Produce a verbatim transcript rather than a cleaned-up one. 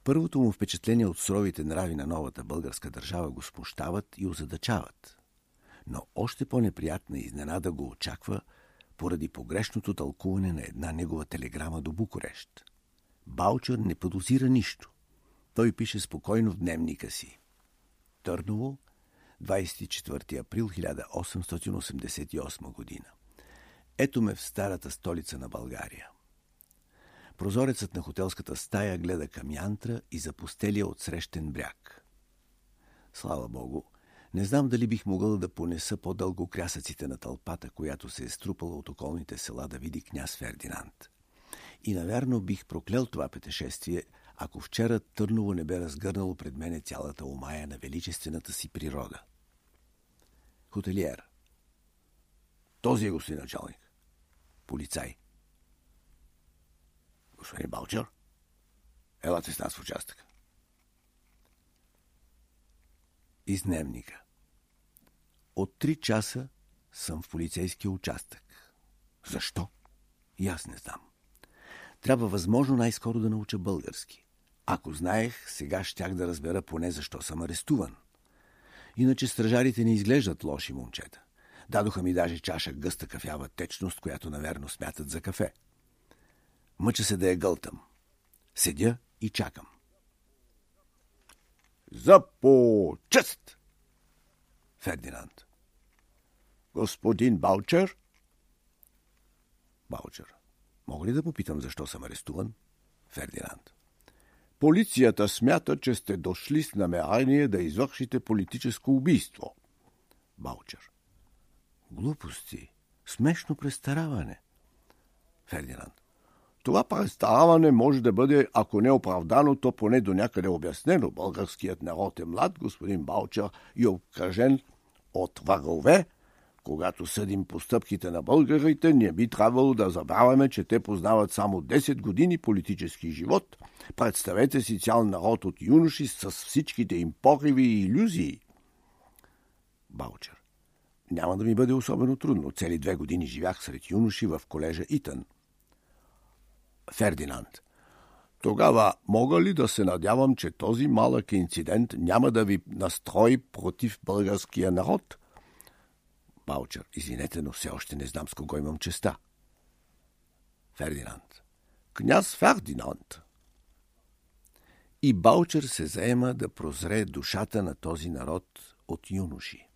Първото му впечатление от суровите нрави на новата българска държава го смущават и озадачават. Но още по-неприятна изненада го очаква поради погрешното тълкуване на една негова телеграма до Букурещ. Балчер не подозира нищо. Той пише спокойно в дневника си. Търново, двадесет и четвърти април хиляда осемстотин осемдесет и осма година. Ето ме в старата столица на България. Прозорецът на хотелската стая гледа към Янтра и запустелия отсрещен бряг. Слава Богу, не знам дали бих могъл да понеса по-дълго крясъците на тълпата, която се е струпала от околните села да види княз Фердинанд. И навярно бих проклел това пътешествие, ако вчера Търново не бе разгърнало пред мене цялата омая на величествената си природа. Хотелиер. Този е господин началник. Полицай. Господин Балчер, елате с нас в участъка. Из дневника. От три часа съм в полицейския участък. Защо? И аз не знам. Трябва възможно най-скоро да науча български. Ако знаех, сега щях да разбера поне защо съм арестуван. Иначе стражарите не изглеждат лоши момчета. Дадоха ми даже чаша гъста кафява течност, която наверно смятат за кафе. Мъча се да я гълтам. Седя и чакам. За почест! Фердинанд. Господин Балчер? Балчер. Мога ли да попитам защо съм арестуван? Фердинанд. Полицията смята, че сте дошли с намерение да извършите политическо убийство. Балчер. Глупости. Смешно престараване. Фердинанд. Това престараване може да бъде, ако не оправдано, то поне до някъде обяснено. Българският народ е млад, господин Балчер, и обкръжен от врагове. Когато съдим постъпките на българите, не би трябвало да забравяме, че те познават само десет години политически живот. Представете си цял народ от юноши с всичките им пориви и илюзии. Балчер. Няма да ми бъде особено трудно. Цели две години живях сред юноши в колежа Итън. Фердинанд. Тогава мога ли да се надявам, че този малък инцидент няма да ви настрои против българския народ? Балчер. Извинете, но все още не знам с кого имам честа. Фердинанд. Княз Фердинанд. И Балчер се заема да прозре душата на този народ от юноши.